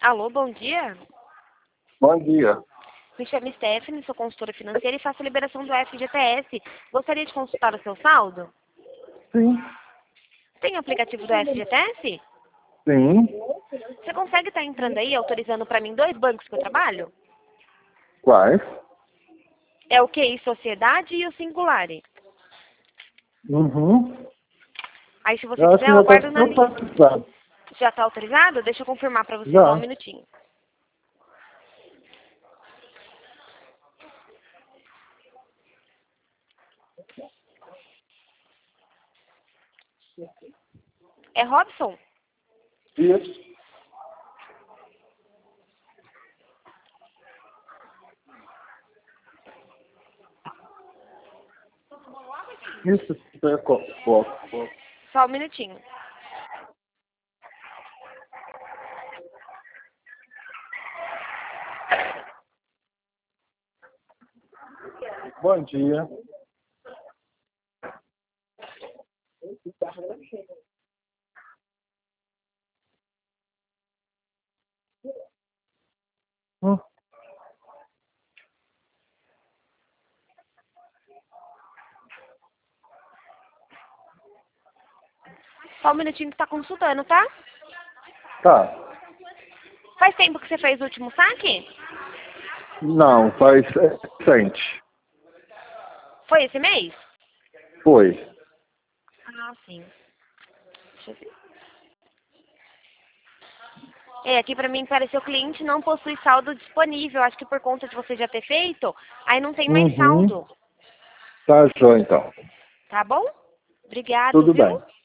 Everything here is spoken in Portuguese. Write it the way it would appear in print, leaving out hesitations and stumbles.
Alô, bom dia. Bom dia. Me chamo Stephanie, sou consultora financeira e faço a liberação do FGTS. Gostaria de consultar o seu saldo? Sim. Tem aplicativo do FGTS? Sim. Você consegue estar entrando aí, autorizando para mim 2 bancos que eu trabalho? Quais? É o QI Sociedade e o Singulare. Uhum. Aí, se você Eu acho quiser, que eu já está aguardo na tudo linha. participado. Já está autorizado? Deixa eu confirmar para você, só um Já. minutinho. É Robson? Isso. Isso. Só um minutinho. Bom dia. Hum. Só um minutinho que está consultando, tá? Tá. Faz tempo que você fez o último saque? Não, faz recente. Foi esse mês? Foi. Ah, sim. Deixa eu ver. É, aqui pra mim pareceu que o cliente não possui saldo disponível. Acho que por conta de você já ter feito, aí não tem mais Uhum. saldo. Tá, show então. Tá bom? Obrigado, Tudo viu? bem.